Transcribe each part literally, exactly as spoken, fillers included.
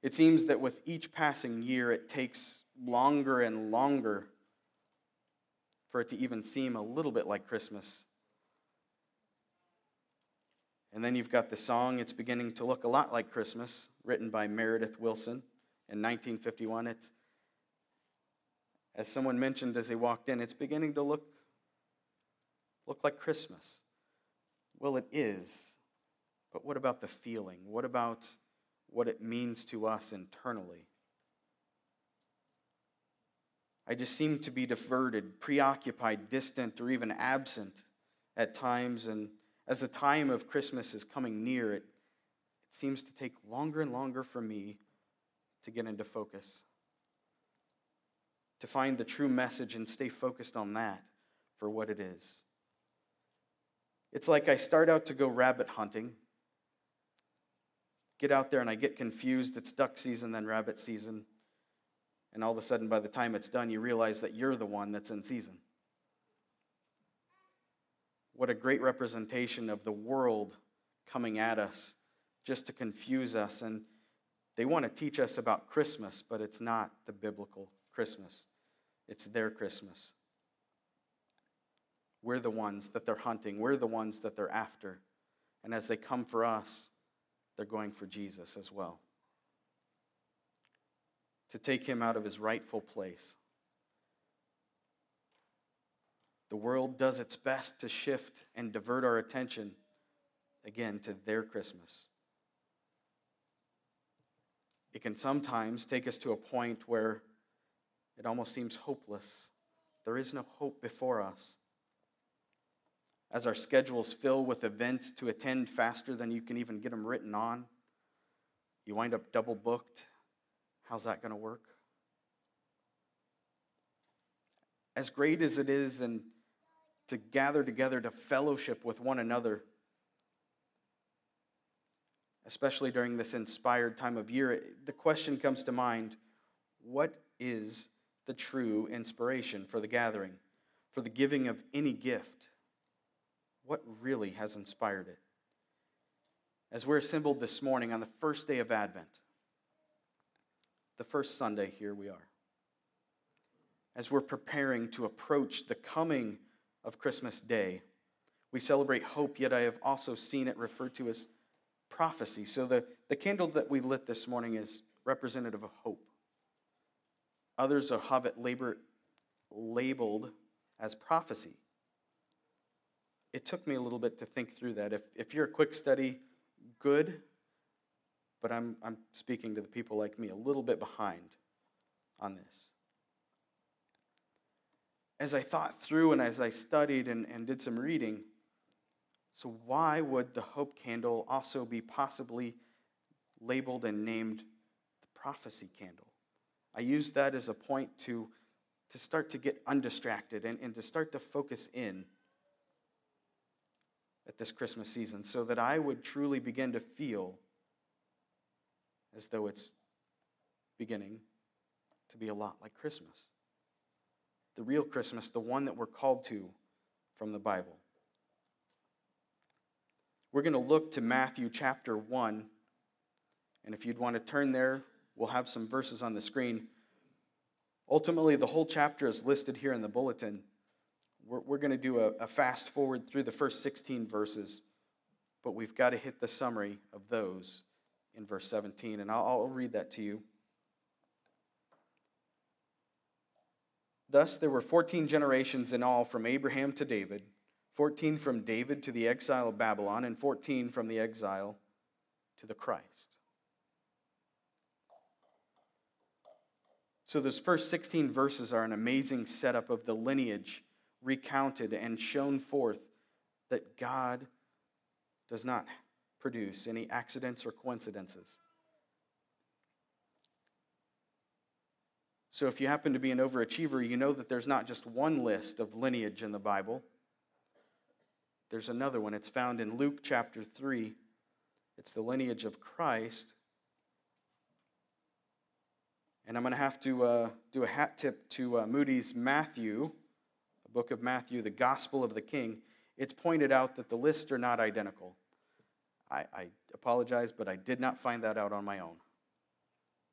It seems that with each passing year, it takes longer and longer for it to even seem a little bit like Christmas. And then you've got the song, It's Beginning to Look a Lot Like Christmas, written by Meredith Willson in nineteen fifty-one. It's, as someone mentioned as they walked in, it's beginning to look, look like Christmas. Well, it is. But what about the feeling? What about what it means to us internally? I just seem to be diverted, preoccupied, distant, or even absent at times. And as the time of Christmas is coming near, it, it seems to take longer and longer for me to get into focus, to find the true message and stay focused on that for what it is. It's like I start out to go rabbit hunting, get out there and I get confused. It's duck season, then rabbit season. And all of a sudden, by the time it's done, you realize that you're the one that's in season. What a great representation of the world coming at us just to confuse us. And they want to teach us about Christmas, but it's not the biblical Christmas. It's their Christmas. We're the ones that they're hunting. We're the ones that they're after. And as they come for us, they're going for Jesus as well, to take him out of his rightful place. The world does its best to shift and divert our attention, again, to their Christmas. It can sometimes take us to a point where it almost seems hopeless. There is no hope before us. As our schedules fill with events to attend faster than you can even get them written on, you wind up double booked. How's that going to work? As great as it is and to gather together to fellowship with one another, especially during this inspired time of year, the question comes to mind, what is the true inspiration for the gathering, for the giving of any gift? What really has inspired it? As we're assembled this morning on the first day of Advent, the first Sunday, here we are. As we're preparing to approach the coming of Christmas Day, we celebrate hope, yet I have also seen it referred to as prophecy. So the, the candle that we lit this morning is representative of hope. Others will have it labor, labeled as prophecy. It took me a little bit to think through that. If, if you're a quick study, good, but I'm, I'm speaking to the people like me, a little bit behind on this. As I thought through and as I studied and, and did some reading, so why would the hope candle also be possibly labeled and named the prophecy candle? I used that as a point to, to start to get undistracted and, and to start to focus in at this Christmas season so that I would truly begin to feel as though it's beginning to be a lot like Christmas. The real Christmas, the one that we're called to from the Bible. We're going to look to Matthew chapter one, and if you'd want to turn there, we'll have some verses on the screen. Ultimately, the whole chapter is listed here in the bulletin. We're, we're going to do a, a fast forward through the first sixteen verses, but we've got to hit the summary of those in verse seventeen, and I'll, I'll read that to you. Thus there were fourteen generations in all from Abraham to David, fourteen from David to the exile of Babylon, and fourteen from the exile to the Christ. So those first sixteen verses are an amazing setup of the lineage recounted and shown forth that God does not produce any accidents or coincidences. So if you happen to be an overachiever, you know that there's not just one list of lineage in the Bible. There's another one. It's found in Luke chapter three. It's the lineage of Christ. And I'm going to have to uh, do a hat tip to uh, Moody's Matthew, the book of Matthew, the Gospel of the King. It's pointed out that the lists are not identical. I, I apologize, but I did not find that out on my own.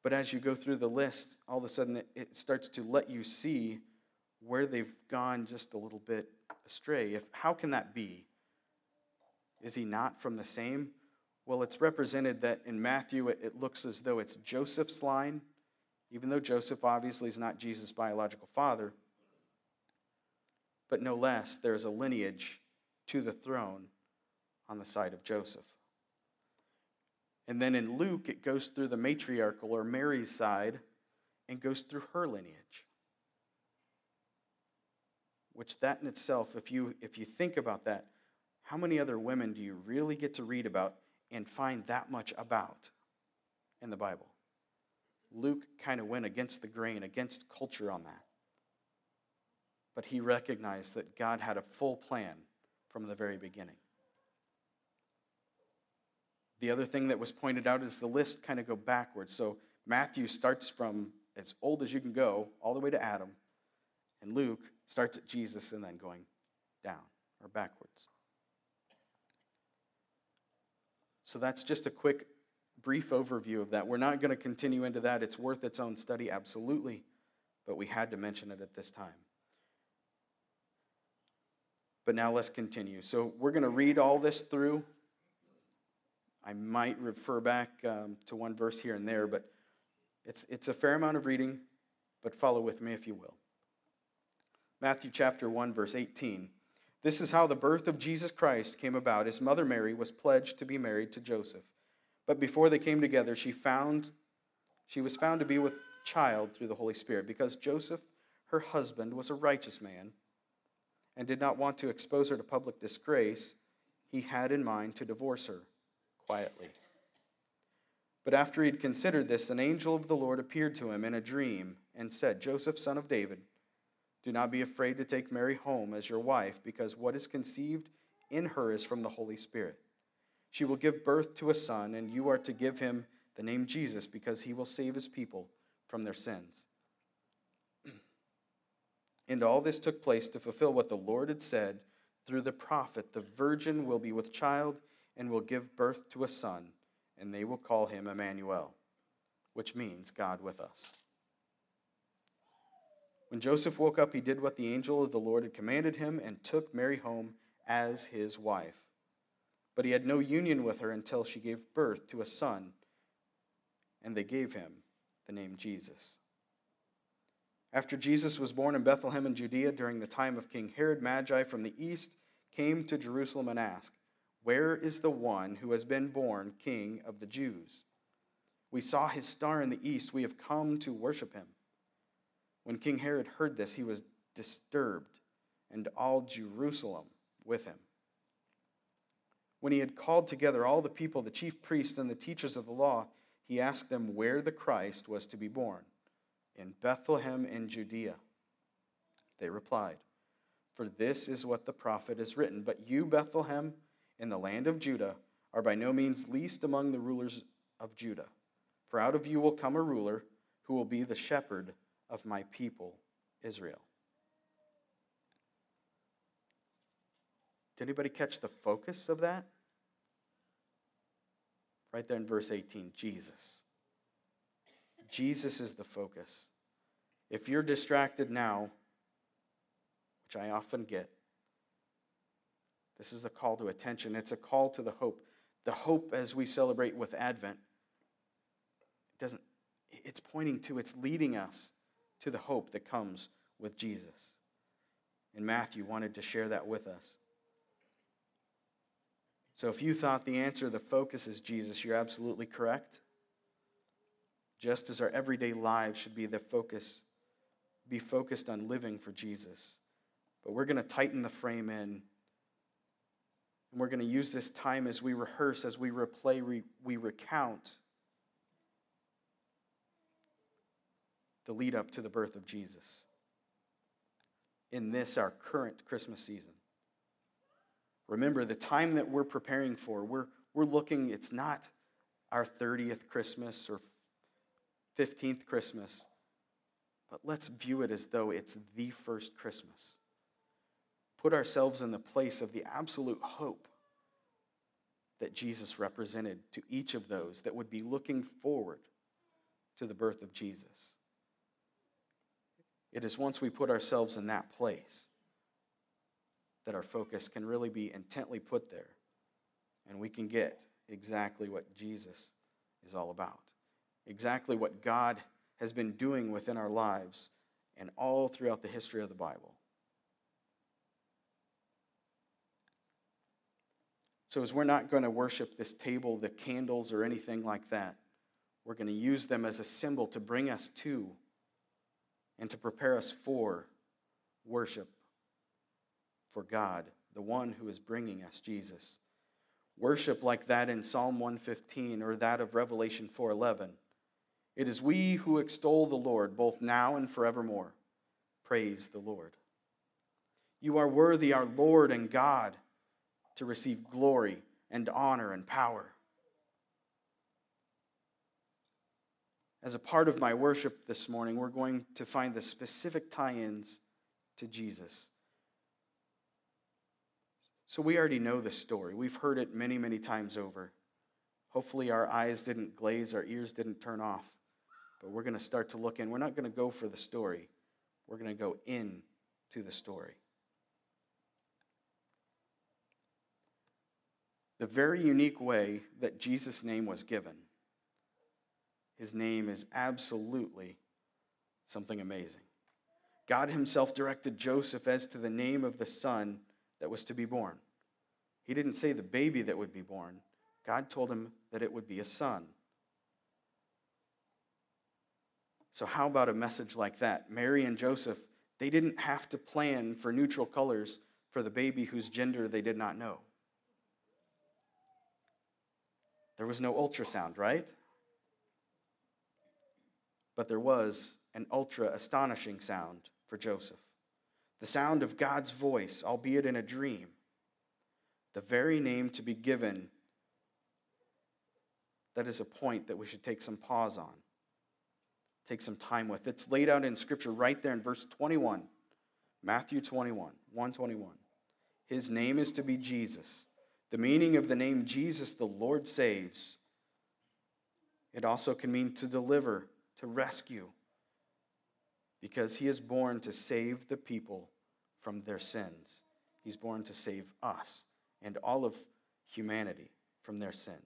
But as you go through the list, all of a sudden it, it starts to let you see where they've gone just a little bit astray. If, how can that be? Is he not from the same? Well, it's represented that in Matthew, it, it looks as though it's Joseph's line, even though Joseph obviously is not Jesus' biological father. But no less, there's a lineage to the throne on the side of Joseph. And then in Luke, it goes through the matriarchal or Mary's side and goes through her lineage. Which that in itself, if you if you think about that, how many other women do you really get to read about and find that much about in the Bible? Luke kind of went against the grain, against culture on that. But he recognized that God had a full plan from the very beginning. The other thing that was pointed out is the list kind of go backwards. So Matthew starts from as old as you can go, all the way to Adam. And Luke starts at Jesus and then going down or backwards. So that's just a quick, brief overview of that. We're not going to continue into that. It's worth its own study, absolutely. But we had to mention it at this time. But now let's continue. So we're going to read all this through. I might refer back um, to one verse here and there, but it's it's a fair amount of reading, but follow with me if you will. Matthew chapter one, verse eighteen. This is how the birth of Jesus Christ came about. His mother Mary was pledged to be married to Joseph. But before they came together, she found she was found to be with child through the Holy Spirit, because Joseph, her husband, was a righteous man and did not want to expose her to public disgrace. He had in mind to divorce her quietly. But after he had considered this, an angel of the Lord appeared to him in a dream and said, Joseph, son of David, do not be afraid to take Mary home as your wife, because what is conceived in her is from the Holy Spirit. She will give birth to a son, and you are to give him the name Jesus, because he will save his people from their sins. And all this took place to fulfill what the Lord had said through the prophet, the virgin will be with child and will give birth to a son, and they will call him Emmanuel, which means God with us. When Joseph woke up, he did what the angel of the Lord had commanded him and took Mary home as his wife. But he had no union with her until she gave birth to a son, and they gave him the name Jesus. After Jesus was born in Bethlehem in Judea during the time of King Herod, Magi from the east came to Jerusalem and asked, where is the one who has been born King of the Jews? We saw his star in the east. We have come to worship him. When King Herod heard this, he was disturbed, and all Jerusalem with him. When he had called together all the people, the chief priests and the teachers of the law, he asked them where the Christ was to be born. In Bethlehem in Judea. They replied, for this is what the prophet has written. But you, Bethlehem, in the land of Judah, are by no means least among the rulers of Judah. For out of you will come a ruler who will be the shepherd of my people, Israel. Did anybody catch the focus of that? Right there in verse eighteen, Jesus. Jesus is the focus. If you're distracted now, which I often get, this is a call to attention. It's a call to the hope. The hope as we celebrate with Advent, it doesn't, it's pointing to, it's leading us to the hope that comes with Jesus. And Matthew wanted to share that with us. So if you thought the answer, the focus is Jesus, you're absolutely correct. Just as our everyday lives should be the focus, be focused on living for Jesus. But we're going to tighten the frame in. And we're going to use this time as we rehearse, as we replay, we, we recount the lead up to the birth of Jesus in this, our current Christmas season. Remember, the time that we're preparing for, we're, we're looking, it's not our thirtieth Christmas or fifteenth Christmas, but let's view it as though it's the first Christmas. Put ourselves in the place of the absolute hope that Jesus represented to each of those that would be looking forward to the birth of Jesus. It is once we put ourselves in that place that our focus can really be intently put there, and we can get exactly what Jesus is all about, exactly what God has been doing within our lives and all throughout the history of the Bible. So as we're not going to worship this table, the candles, or anything like that, we're going to use them as a symbol to bring us to and to prepare us for worship for God, the one who is bringing us Jesus. Worship like that in Psalm one fifteen or that of Revelation four eleven. It is we who extol the Lord, both now and forevermore. Praise the Lord. You are worthy, our Lord and God, to receive glory and honor and power. As a part of my worship this morning, we're going to find the specific tie-ins to Jesus. So we already know the story. We've heard it many, many times over. Hopefully our eyes didn't glaze, our ears didn't turn off. But we're going to start to look in. We're not going to go for the story. We're going to go in to the story. The very unique way that Jesus' name was given. His name is absolutely something amazing. God himself directed Joseph as to the name of the son that was to be born. He didn't say the baby that would be born. God told him that it would be a son. So how about a message like that? Mary and Joseph, they didn't have to plan for neutral colors for the baby whose gender they did not know. There was no ultrasound, right? But there was an ultra astonishing sound for Joseph. The sound of God's voice, albeit in a dream. The very name to be given, that is a point that we should take some pause on. Take some time with. It's laid out in Scripture right there in verse twenty-one. Matthew twenty-one, one twenty-one. His name is to be Jesus. The meaning of the name Jesus, the Lord saves. It also can mean to deliver, to rescue, because he is born to save the people from their sins. He's born to save us and all of humanity from their sins.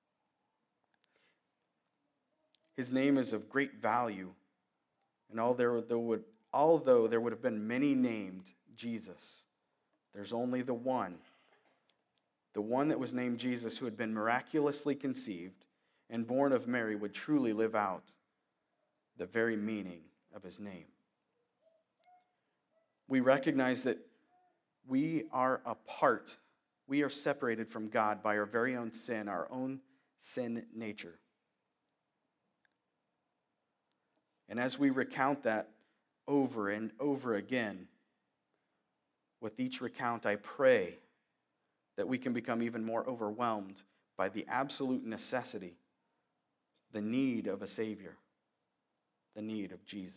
His name is of great value, and although there would, although there would have been many named Jesus, there's only the one, the one that was named Jesus, who had been miraculously conceived and born of Mary, would truly live out the very meaning of his name. We recognize that we are apart. We are separated from God by our very own sin, our own sin nature. And as we recount that over and over again, with each recount, I pray that we can become even more overwhelmed by the absolute necessity, the need of a Savior, the need of Jesus.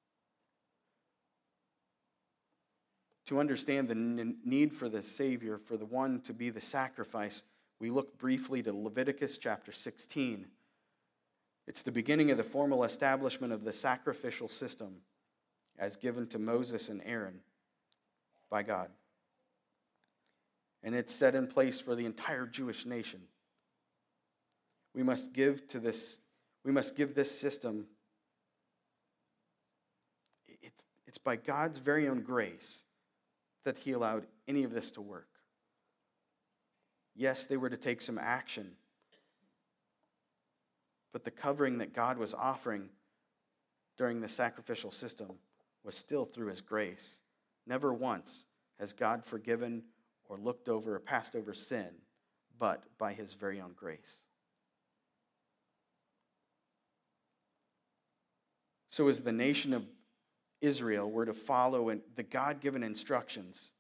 To understand the need for the Savior, for the one to be the sacrifice, we look briefly to Leviticus chapter sixteen. It's the beginning of the formal establishment of the sacrificial system as given to Moses and Aaron by God. And it's set in place for the entire Jewish nation. We must give to this, we must give this system, it's, it's by God's very own grace that he allowed any of this to work. Yes, they were to take some action, but the covering that God was offering during the sacrificial system was still through his grace. Never once has God forgiven or looked over or passed over sin, but by his very own grace. So as the nation of Israel were to follow in the God-given instructions,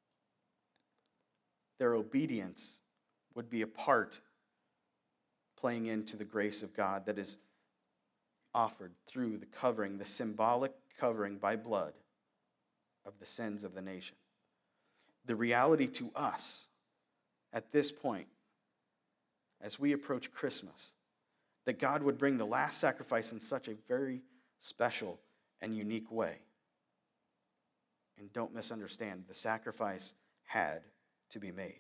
their obedience would be a part playing into the grace of God that is offered through the covering, the symbolic covering by blood of the sins of the nation. The reality to us at this point, as we approach Christmas, that God would bring the last sacrifice in such a very special and unique way. And don't misunderstand, the sacrifice had to be made.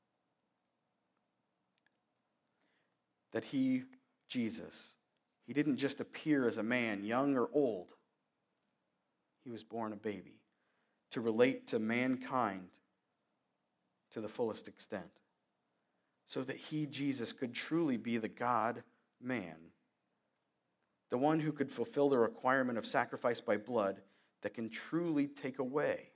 That he, Jesus, he didn't just appear as a man, young or old. He was born a baby to relate to mankind to the fullest extent, so that he, Jesus, could truly be the God-man, the one who could fulfill the requirement of sacrifice by blood that can truly take away,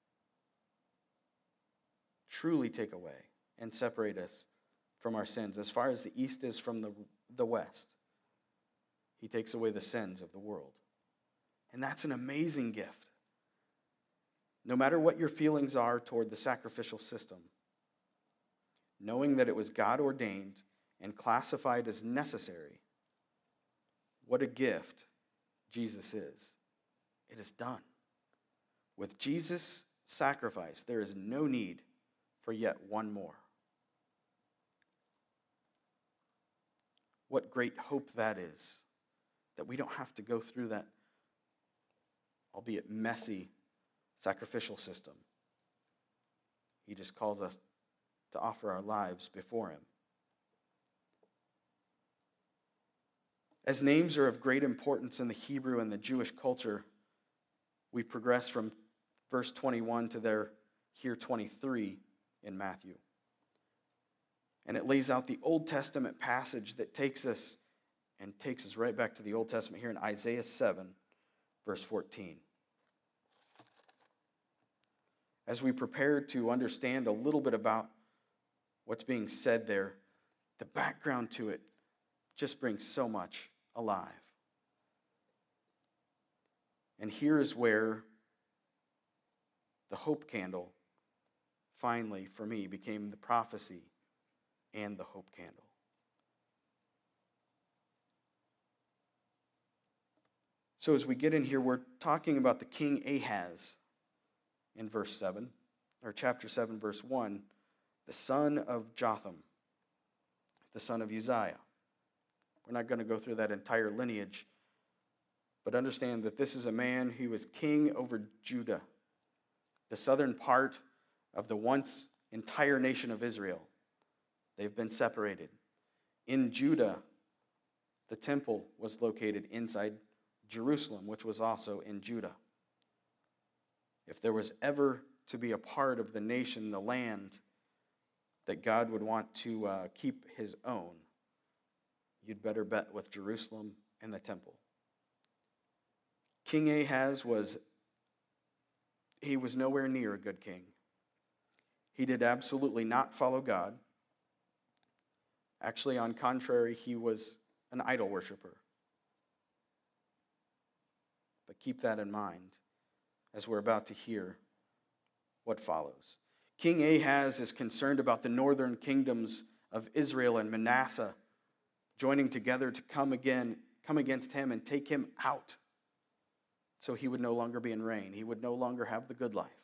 truly take away and separate us from our sins. As far as the east is from the, the west, he takes away the sins of the world. And that's an amazing gift. No matter what your feelings are toward the sacrificial system, knowing that it was God ordained and classified as necessary, what a gift Jesus is. It is done. With Jesus' sacrifice, there is no need for yet one more. What great hope that is, that we don't have to go through that, albeit messy, sacrificial system. He just calls us to offer our lives before him. As names are of great importance in the Hebrew and the Jewish culture, we progress from verse twenty-one to there here twenty-three in Matthew. And it lays out the Old Testament passage that takes us and takes us right back to the Old Testament here in Isaiah seven, verse fourteen. As we prepare to understand a little bit about what's being said there, the background to it just brings so much alive. And here is where the hope candle finally, for me, became the prophecy and the hope candle. So as we get in here, we're talking about the king Ahaz in verse seven, or chapter seven, verse one, the son of Jotham, the son of Uzziah. We're not going to go through that entire lineage, but understand that this is a man who was king over Judah, the southern part of the once entire nation of Israel. They've been separated. In Judah, the temple was located inside Jerusalem, which was also in Judah. If there was ever to be a part of the nation, the land, that God would want to uh, keep his own, you'd better bet with Jerusalem and the temple. King Ahaz was, he was nowhere near a good king. He did absolutely not follow God. Actually, on contrary, he was an idol worshiper. But keep that in mind as we're about to hear what follows. King Ahaz is concerned about the northern kingdoms of Israel and Manasseh joining together to come again, come against him and take him out, so he would no longer be in reign. He would no longer have the good life.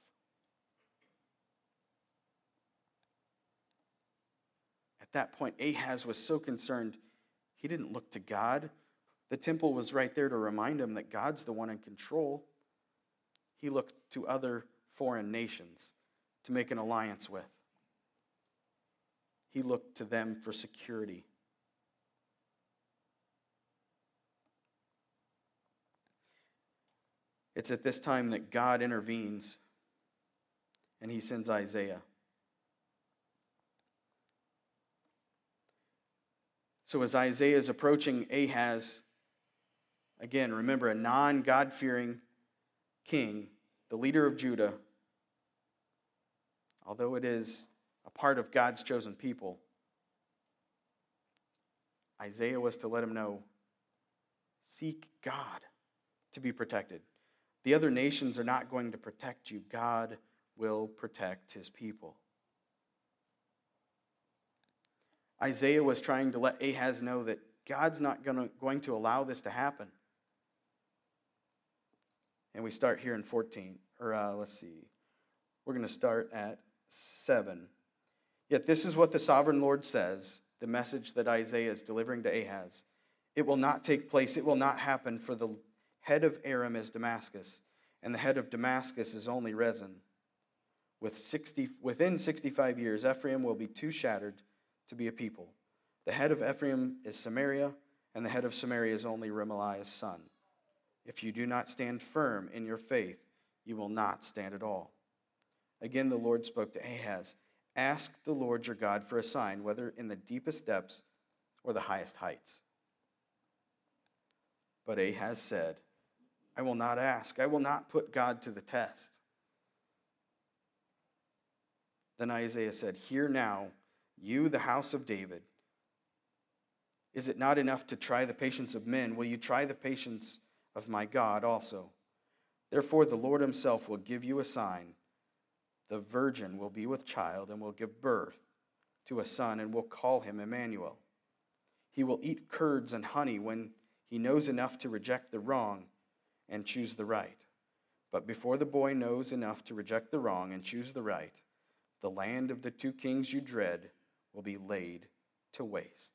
At that point, Ahaz was so concerned, he didn't look to God. The temple was right there to remind him that God's the one in control. He looked to other foreign nations to make an alliance with. He looked to them for security. It's at this time that God intervenes and he sends Isaiah. So as Isaiah is approaching Ahaz, again, remember, a non-God-fearing king, the leader of Judah, although it is a part of God's chosen people, Isaiah was to let him know, seek God to be protected. The other nations are not going to protect you. God will protect his people. Isaiah was trying to let Ahaz know that God's not gonna, going to allow this to happen. And we start here in fourteen, or uh, let's see. We're going to start at seven. Yet this is what the sovereign Lord says, the message that Isaiah is delivering to Ahaz. It will not take place. It will not happen, for the head of Aram is Damascus, and the head of Damascus is only Rezin. With sixty, within sixty-five years, Ephraim will be too shattered to be a people. The head of Ephraim is Samaria, and the head of Samaria is only Remaliah's son. If you do not stand firm in your faith, you will not stand at all. Again, the Lord spoke to Ahaz, ask the Lord your God for a sign, whether in the deepest depths or the highest heights. But Ahaz said, I will not ask. I will not put God to the test. Then Isaiah said, hear now, you, the house of David. Is it not enough to try the patience of men? Will you try the patience of my God also? Therefore, the Lord himself will give you a sign. The virgin will be with child and will give birth to a son and will call him Emmanuel. He will eat curds and honey when he knows enough to reject the wrong and choose the right. But before the boy knows enough to reject the wrong and choose the right, the land of the two kings you dread will be laid to waste.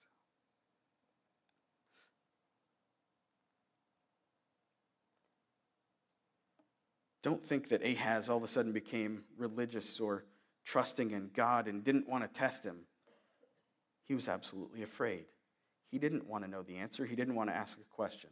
Don't think that Ahaz all of a sudden became religious or trusting in God and didn't want to test him. He was absolutely afraid. He didn't want to know the answer. He didn't want to ask a question.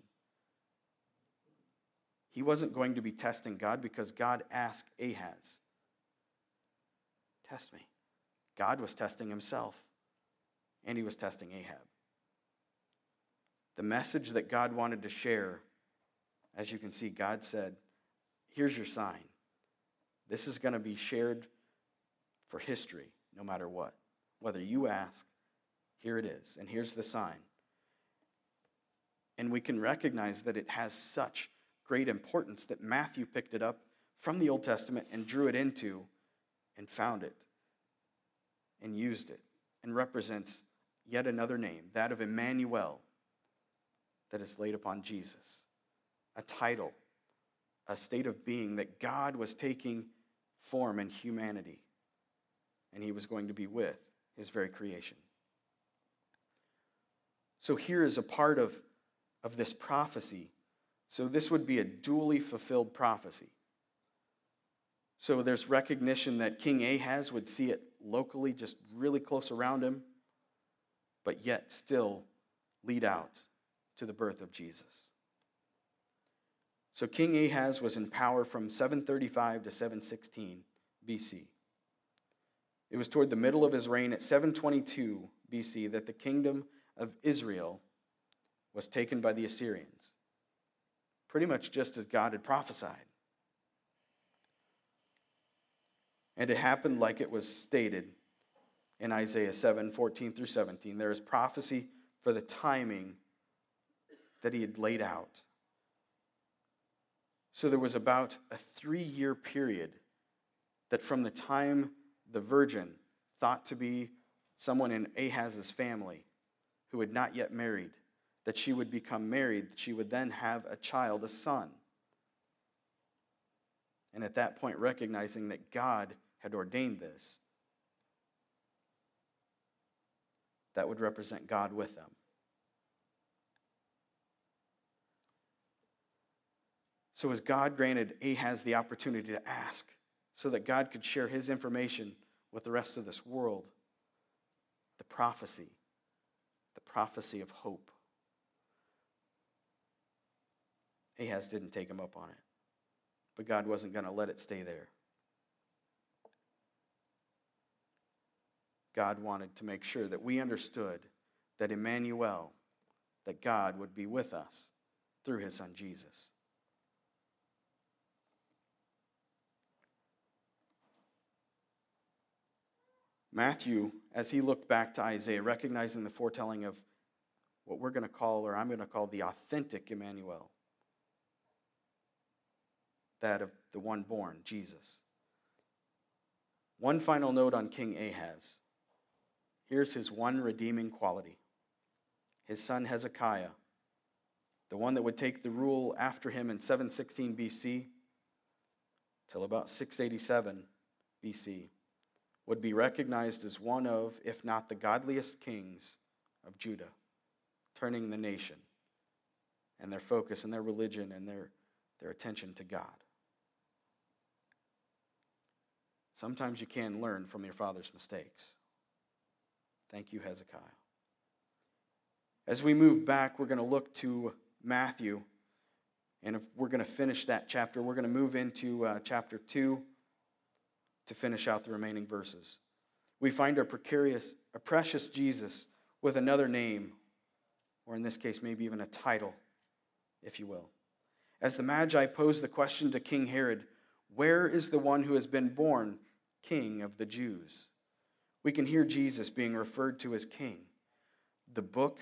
He wasn't going to be testing God because God asked Ahaz, test me. God was testing himself, and he was testing Ahab. The message that God wanted to share, as you can see, God said, here's your sign. This is going to be shared for history, no matter what. Whether you ask, here it is, and here's the sign. And we can recognize that it has such great importance that Matthew picked it up from the Old Testament and drew it into and found it and used it and represents yet another name, that of Emmanuel, that is laid upon Jesus, a title, a state of being that God was taking form in humanity, and he was going to be with his very creation. So here is a part of, of this prophecy. So this would be a duly fulfilled prophecy. So there's recognition that King Ahaz would see it locally, just really close around him, but yet still lead out to the birth of Jesus. So King Ahaz was in power from seven thirty-five to seven sixteen B C. It was toward the middle of his reign at seven twenty-two B C that the kingdom of Israel was taken by the Assyrians, pretty much just as God had prophesied. And it happened like it was stated in Isaiah seven fourteen through seventeen. There is prophecy for the timing that he had laid out. So there was about a three-year period that from the time the virgin, thought to be someone in Ahaz's family who had not yet married, that she would become married, she would then have a child, a son. And at that point, recognizing that God had ordained this, that would represent God with them. So as God granted Ahaz the opportunity to ask, so that God could share his information with the rest of this world, the prophecy, the prophecy of hope, Ahaz didn't take him up on it. But God wasn't going to let it stay there. God wanted to make sure that we understood that Emmanuel, that God would be with us through his son Jesus. Matthew, as he looked back to Isaiah, recognizing the foretelling of what we're going to call, or I'm going to call, the authentic Emmanuel, that of the one born, Jesus. One final note on King Ahaz. Here's his one redeeming quality. His son Hezekiah, the one that would take the rule after him in seven sixteen B C till about six eighty-seven B C, would be recognized as one of, if not the godliest kings of Judah, turning the nation and their focus and their religion and their, their attention to God. Sometimes you can learn from your father's mistakes. Thank you, Hezekiah. As we move back, we're going to look to Matthew. And if we're going to finish that chapter, we're going to move into uh, chapter two to finish out the remaining verses. We find our precarious, a precious Jesus with another name, or in this case, maybe even a title, if you will. As the Magi pose the question to King Herod, where is the one who has been born King of the Jews? We can hear Jesus being referred to as King. The book,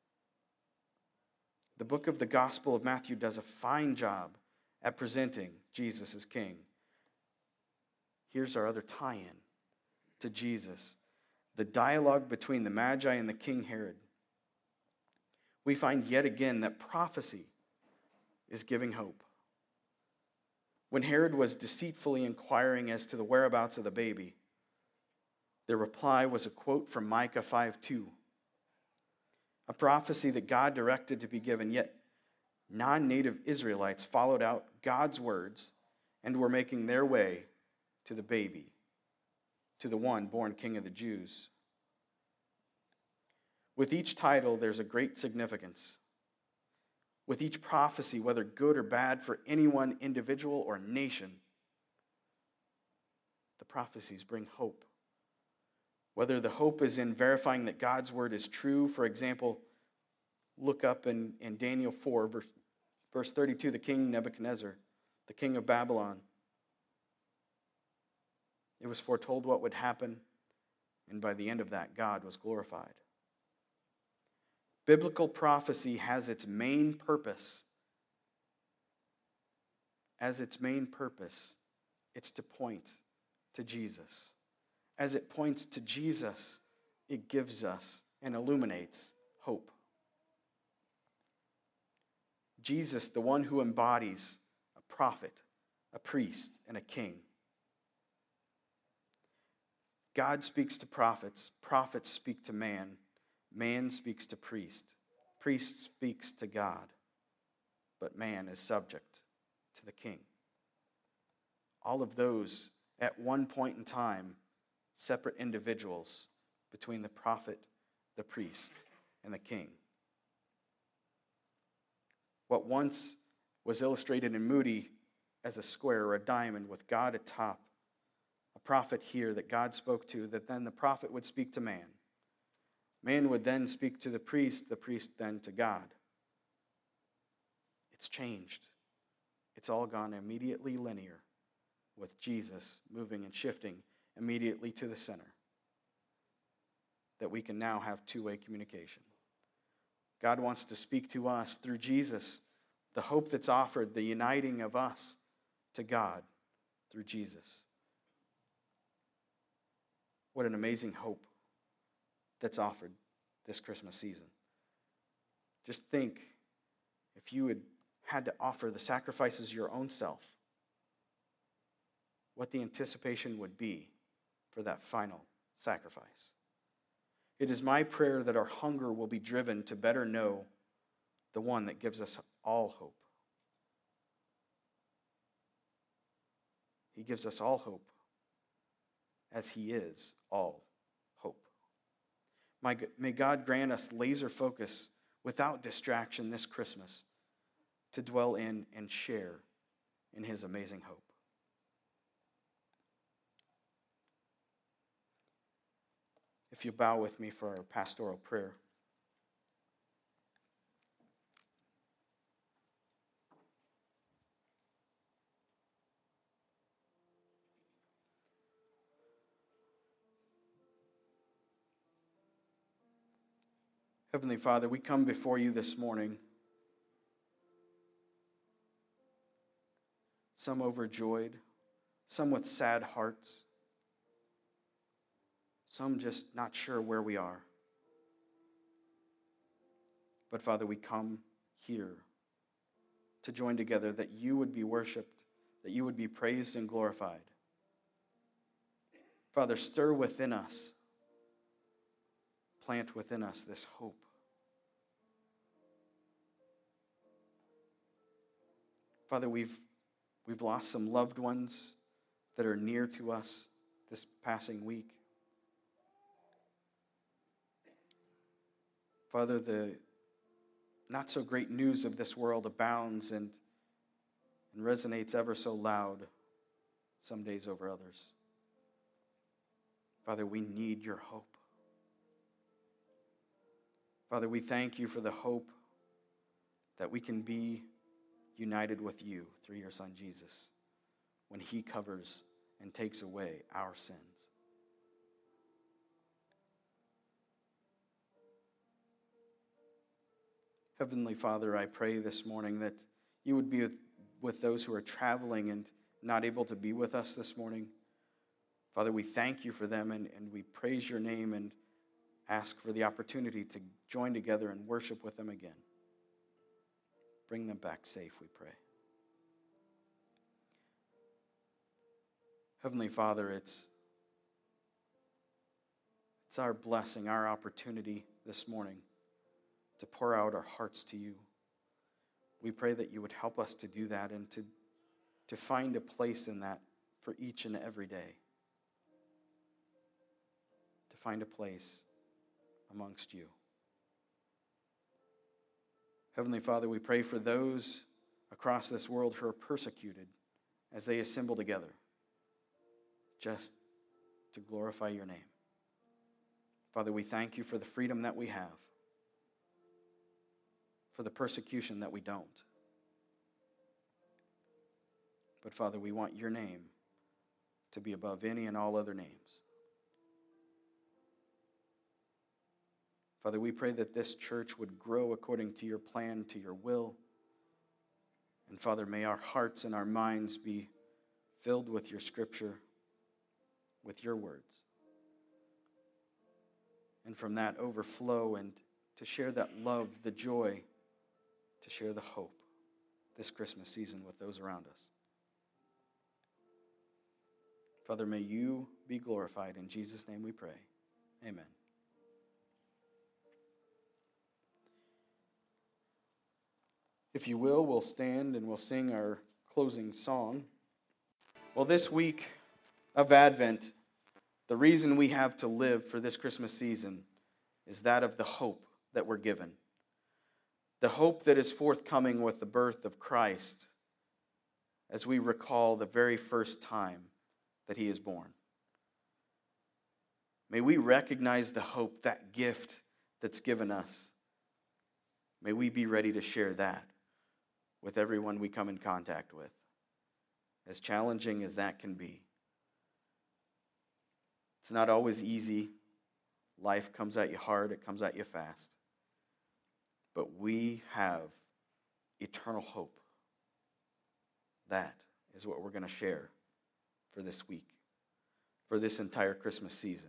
the book of the Gospel of Matthew does a fine job at presenting Jesus as King. Here's our other tie-in to Jesus, the dialogue between the Magi and the King Herod. We find yet again that prophecy is giving hope. When Herod was deceitfully inquiring as to the whereabouts of the baby, the reply was a quote from Micah five two, a prophecy that God directed to be given, yet non-native Israelites followed out God's words and were making their way to the baby, to the one born King of the Jews. With each title, there's a great significance. With each prophecy, whether good or bad for any one individual or nation, the prophecies bring hope. Whether the hope is in verifying that God's word is true, for example, look up in, in Daniel four, verse, verse thirty-two, the king Nebuchadnezzar, the king of Babylon. It was foretold what would happen, and by the end of that, God was glorified. Biblical prophecy has its main purpose. As its main purpose, it's to point to Jesus. As it points to Jesus, it gives us and illuminates hope. Jesus, the one who embodies a prophet, a priest, and a king. God speaks to prophets, prophets speak to man, man speaks to priest, priest speaks to God, but man is subject to the king. All of those, at one point in time, separate individuals between the prophet, the priest, and the king. What once was illustrated in Moody as a square or a diamond with God atop, a prophet here that God spoke to, that then the prophet would speak to man. Man would then speak to the priest, the priest then to God. It's changed. It's all gone immediately linear, with Jesus moving and shifting immediately to the center, that we can now have two-way communication. God wants to speak to us through Jesus, the hope that's offered, the uniting of us to God through Jesus. What an amazing hope that's offered this Christmas season. Just think if you had had to offer the sacrifices of your own self, what the anticipation would be for that final sacrifice. It is my prayer that our hunger will be driven to better know the one that gives us all hope. He gives us all hope, as he is all hope. My, may God grant us laser focus without distraction this Christmas to dwell in and share in his amazing hope. If you bow with me for our pastoral prayer. Heavenly Father, we come before you this morning, some overjoyed, some with sad hearts, some just not sure where we are. But Father, we come here to join together that you would be worshiped, that you would be praised and glorified. Father, stir within us, plant within us this hope. Father, we've, we've lost some loved ones that are near to us this passing week. Father, the not so great news of this world abounds and, and resonates ever so loud, some days over others. Father, we need your hope. Father, we thank you for the hope that we can be united with you through your Son Jesus when he covers and takes away our sins. Heavenly Father, I pray this morning that you would be with, with those who are traveling and not able to be with us this morning. Father, we thank you for them and, and we praise your name and ask for the opportunity to join together and worship with them again. Bring them back safe, we pray. Heavenly Father, it's, it's our blessing, our opportunity this morning to pour out our hearts to you. We pray that you would help us to do that and to, to find a place in that for each and every day. To find a place amongst you. Heavenly Father, we pray for those across this world who are persecuted as they assemble together just to glorify your name. Father, we thank you for the freedom that we have, for the persecution that we don't. But Father, we want your name to be above any and all other names. Father, we pray that this church would grow according to your plan, to your will. And Father, may our hearts and our minds be filled with your scripture, with your words. And from that overflow and to share that love, the joy, to share the hope this Christmas season with those around us. Father, may you be glorified. In Jesus' name we pray. Amen. If you will, we'll stand and we'll sing our closing song. Well, this week of Advent, the reason we have to live for this Christmas season is that of the hope that we're given. The hope that is forthcoming with the birth of Christ as we recall the very first time that he is born. May we recognize the hope, that gift that's given us. May we be ready to share that with everyone we come in contact with, as challenging as that can be. It's not always easy. Life comes at you hard, it comes at you fast. But we have eternal hope. That is what we're going to share for this week, for this entire Christmas season.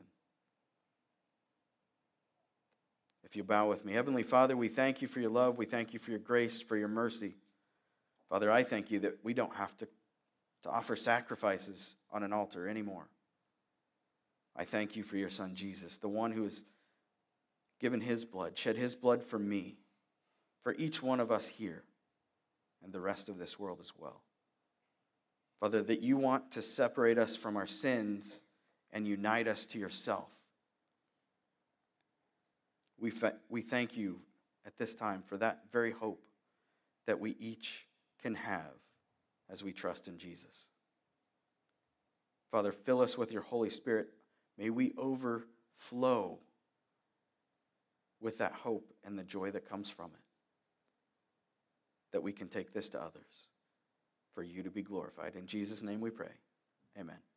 If you bow with me. Heavenly Father, we thank you for your love. We thank you for your grace, for your mercy. Father, I thank you that we don't have to, to offer sacrifices on an altar anymore. I thank you for your Son, Jesus, the one who has given his blood, shed his blood for me, for each one of us here, and the rest of this world as well. Father, that you want to separate us from our sins and unite us to yourself. We, fa- we thank you at this time for that very hope that we each can have as we trust in Jesus. Father, fill us with your Holy Spirit. May we overflow with that hope and the joy that comes from it, that we can take this to others for you to be glorified. In Jesus' name we pray. Amen.